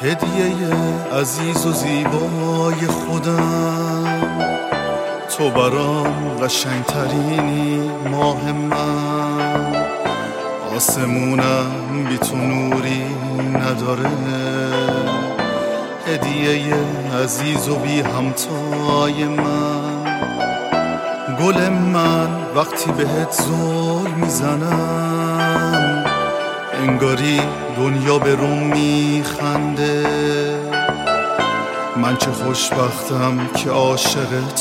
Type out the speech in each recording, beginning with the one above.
هدیه عزیز و زیبای خودم، تو برام قشنگترینی ماه من. آسمونم بی تو نوری نداره، هدیه عزیز و بی همتای من. گل من وقتی بهت زل میزنم، انگاری دنیا به روم میخنده. من چه خوشبختم که عاشقت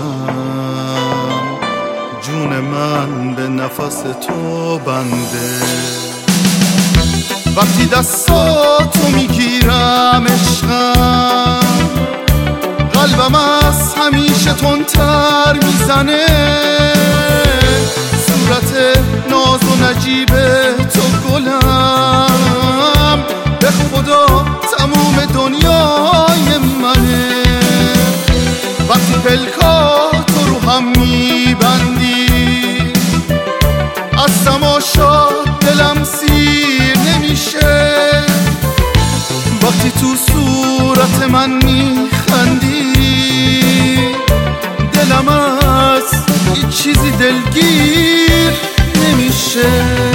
شدم، جون من به نفس تو بنده. وقتی دستاتو میگیرم عشقم، قلبم از همیشه تندتر میزنه. صورت ناز و نجیب تو گلم، به خدا تموم دنیای منه. وقتی پلکاتو رو هم میبندی، از تماشا دلم سیر نمیشه. وقتی تو صورت من میخندی، دلم از هیچ چیزی دلگیر نمیشه.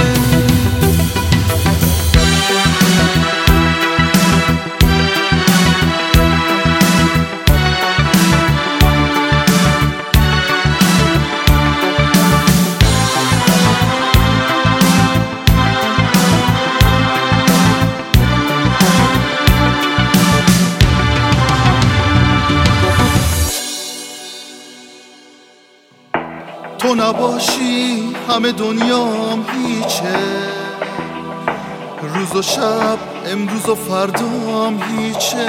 تو نباشی همه دنیام هیچه، روز و شب امروز و فردام هیچه.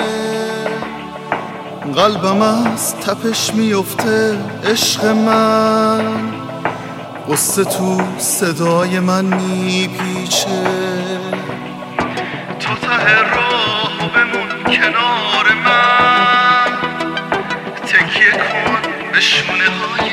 قلبم از تپش میفته عشق من، قصه تو صدای من میپیچه. تو ته راهو بمون کنار من، تکیه کن به شونه های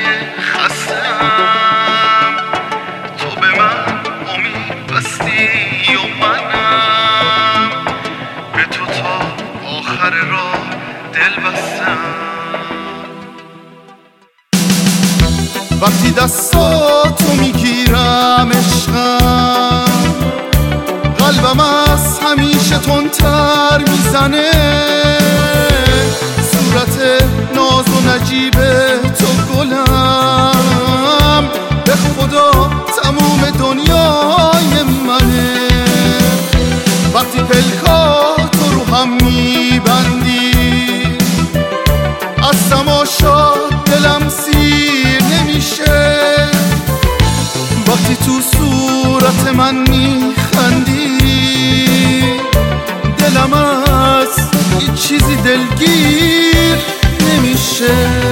خستم. تو به من امید بستی و منم به تو تا آخر راه دل بستم. وقتی دستاتو میگیرم عشقم، قلبم از همیشه تندتر میزنه. صورت ناز و نجیب تو گلم، به خدا تموم دنیای منه. وقتی پلکاتو رو هم میبندی، از تماشا دلم سیر نمیشه. وقتی تو صورت من میخندی، دلم از هیچ چیزی دلگیر نمیشه.